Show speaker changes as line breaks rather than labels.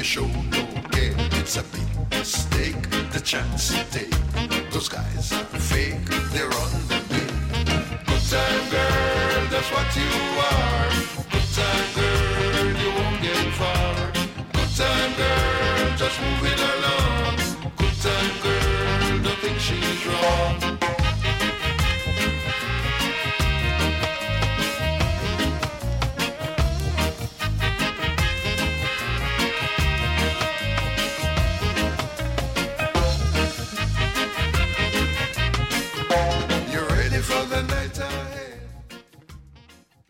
you show no care. It's a big mistake, the chance you take. Those guys are fake, they're on the way. Good time girl, that's what you are. Good time girl, you won't get far. Good time girl, just moving along. Good time girl, don't think she's wrong.